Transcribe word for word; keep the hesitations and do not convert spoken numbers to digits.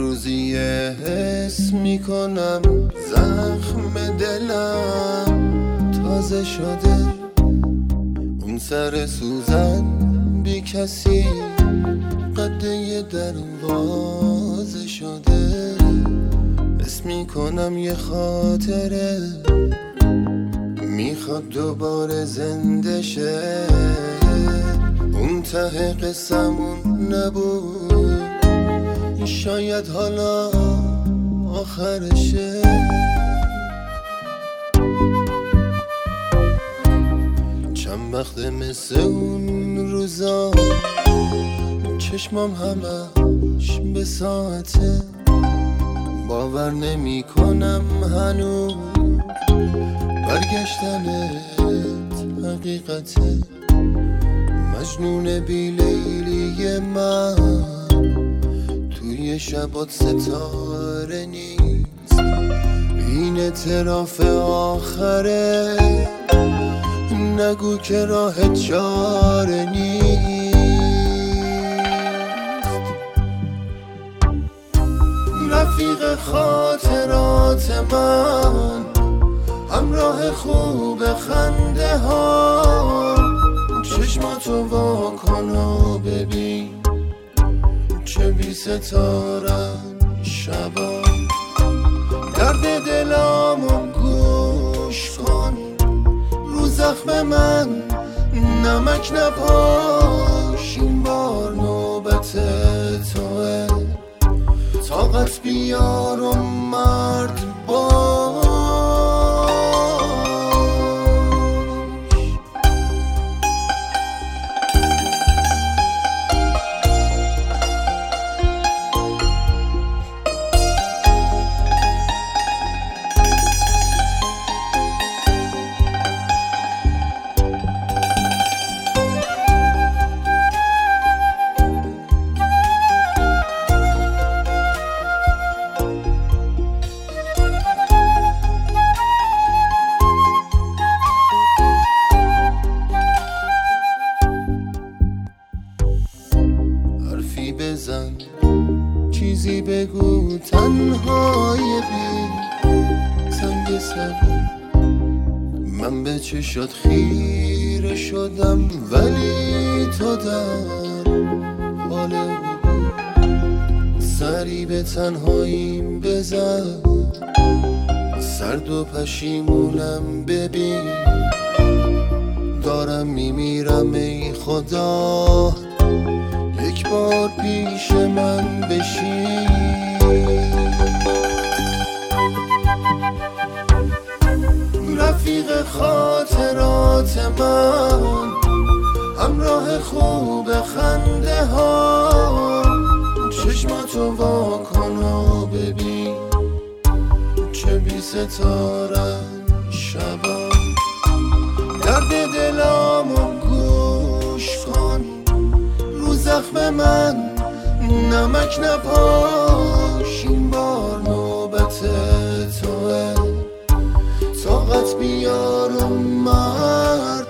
روزی حس میکنم زخم دلم تازه شده، اون سر سوزن بی کسی قده دروازه شده. حس میکنم یه خاطره میخواد دوباره زنده شه، اون ته قصمون نبود شاید حالا آخرشه. چند وقت مثل اون روزا چشمام همش به ساعته، باور نمی کنم هنوز برگشتنت حقیقته. مجنون بی لیلی من توی شبات ستاره نیست، این اعتراف آخره، نگو که راه چاره نیست. رفیق خاطرات من، همراه خوب خنده ها، چشماتو وا کن و ببین چه بی ستارن شبا. درد دلامو گوش کن، رو زخم من نمک نپاش، این بار نوبت توه، طاقت بیار و مرد باش. بزن چیزی بگو، تنهای بی سنگ سبو. من به چشات خیره شدم ولی تو در حال بود. سری به تنهاییم بزن، سرد و پشیمونم ببین، دارم میمیرم ای خدا، یک بار پیش من بشین. رفیق خاطرات من، همراه خوب خنده ها، چشماتو وا کن و ببین چه بی ستارن شبا. درد دلامو گوش کن، رو زخم من نمک نپاش، این بار نوبت توه، طاقت بیار و من